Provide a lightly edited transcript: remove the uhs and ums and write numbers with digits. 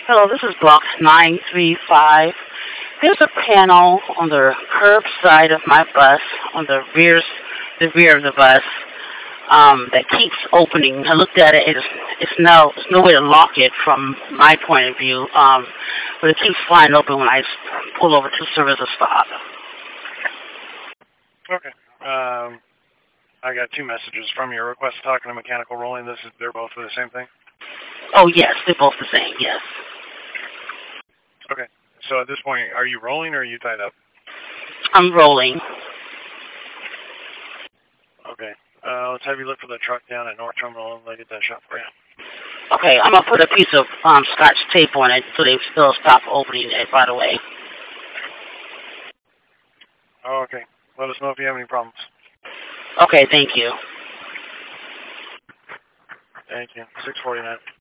Hello, this is block 935. There's a panel on the curb side of my bus, on the rear of the bus, that keeps opening. I looked at it. There's no way to lock it from my point of view. But it keeps flying open when I pull over to service a stop. Okay. I got two messages from your request talking to mechanical rolling. They're both for the same thing? Oh, yes, they're both the same, yes. Okay. So at this point, are you rolling or are you tied up? I'm rolling. Okay. Let's have you look for the truck down at North Terminal and let get that shot for you. Okay, I'm going to put a piece of Scotch tape on it so they still stop opening it right away. Oh, okay. Let us know if you have any problems. Okay, thank you. Thank you. 649.